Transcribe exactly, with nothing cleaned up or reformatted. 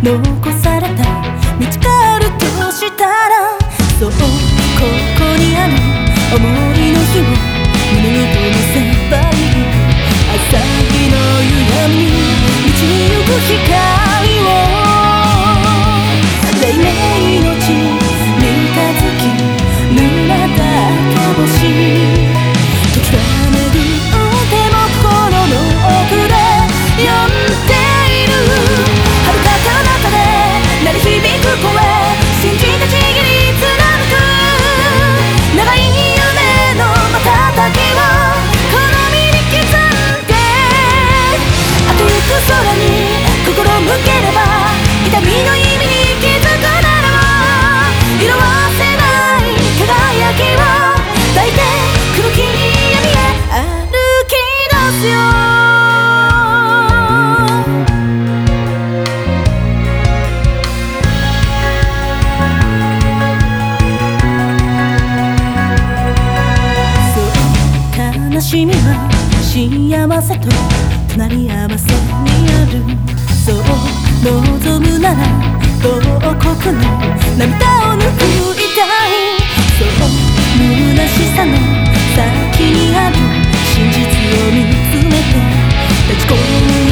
残された見つかるとしたら、そうここにある思いの火を胸に灯せばいい。朝日の夕闇に満ちゆく光を、黎明の地三日月濡れた手星、ときめく手も心の奥で呼んでいる。遥か彼方で鳴り響く声、信じたちぎり貫く長い夢の瞬きをこの身に刻んで、あとゆく空に心向ければ痛みの意味に気づくならば、色あせない輝きを抱いて黒き闇へ歩き出すよ。そう悲しみは幸せと隣り合わせにある。そう望むなら亡国の涙を拭いたい。そう虚しさの先にある真実を見つめて立ち込む